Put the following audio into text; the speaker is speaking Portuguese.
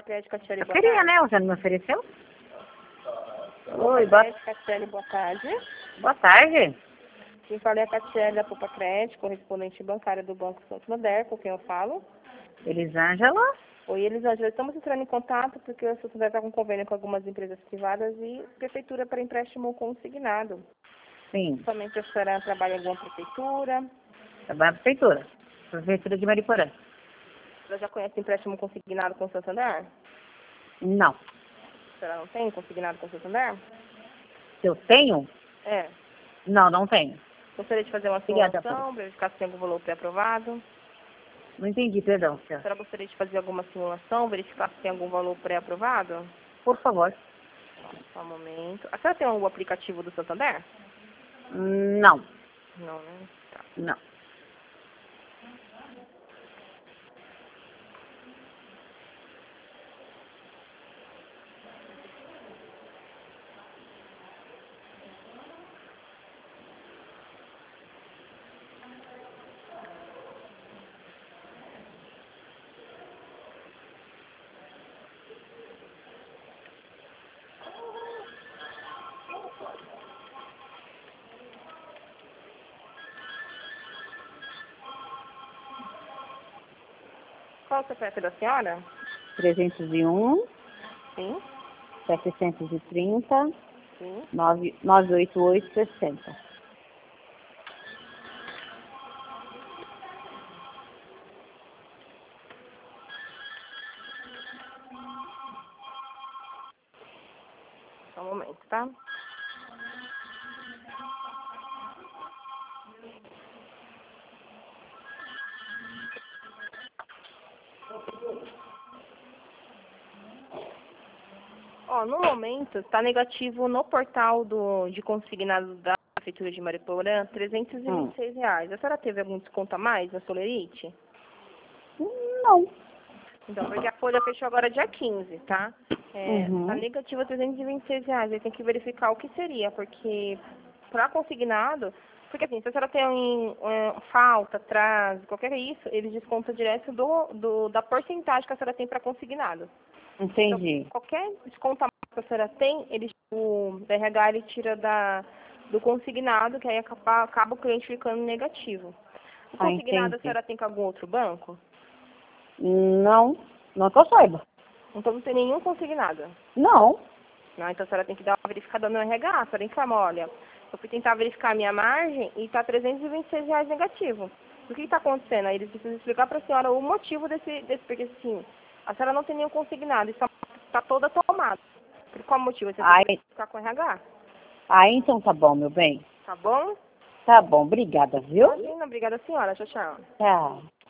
Pacred, Catiele, Eu boa queria, tarde. né? Você não me ofereceu? Oi, boa Catiele, boa tarde. Boa tarde. Quem fala é a Catiele da Pacred, correspondente bancária do Banco Santander, com quem eu falo. Elisângela? Oi, Elisângela, estamos entrando em contato porque o Santander está com convênio com algumas empresas privadas e prefeitura para empréstimo consignado. Sim. Somente a senhora trabalha em alguma prefeitura? Trabalho na prefeitura. Prefeitura de Mariporã. A senhora já conhece empréstimo consignado com o Santander? Não. A senhora não tem consignado com o Santander? Se eu tenho? É. Não, não tenho. Gostaria de fazer uma Obrigada, simulação, verificar se tem algum valor pré-aprovado. Não entendi, perdão, A senhora. senhora gostaria de fazer alguma simulação, verificar se tem algum valor pré-aprovado? Por favor. Só um momento. A senhora tem algum aplicativo do Santander? Não. Não, né? Tá. Não. Qual é o CPF da senhora? 301, Sim, 730, sim. 988, 60. Só um momento, tá? Ó, no momento, está negativo no portal de consignado da Prefeitura de Mariporã, R$ 326. A senhora teve algum desconto a mais na Solerite? Não. Então, porque a folha fechou agora dia 15, tá? Tá Uhum. negativo R$ 326. Aí tem que verificar o que seria, porque para consignado, porque assim, se a senhora tem falta, atraso, qualquer isso, eles descontam direto da porcentagem que a senhora tem para consignado. Então, Entendi. qualquer desconto a mais que a senhora tem, o RH ele tira do consignado, que aí acaba o cliente ficando negativo. O consignado a Entendi. senhora tem com algum outro banco? Não. Não que eu saiba. Então não tem nenhum consignado. Não. Não, então a senhora tem que dar uma verificada no RH. A senhora informa, olha, eu fui tentar verificar a minha margem e está R$ 326 negativo. O que está acontecendo? Aí eles precisam explicar para a senhora o motivo desse, porque assim, a senhora não tem nenhum consignado, está toda tomada. Por qual motivo? Você tem que Aí, verificar com o RH. então tá bom, meu bem. Tá bom? Tá bom, obrigada, viu? Imagina, obrigada senhora. Tchau, tchau. Tchau.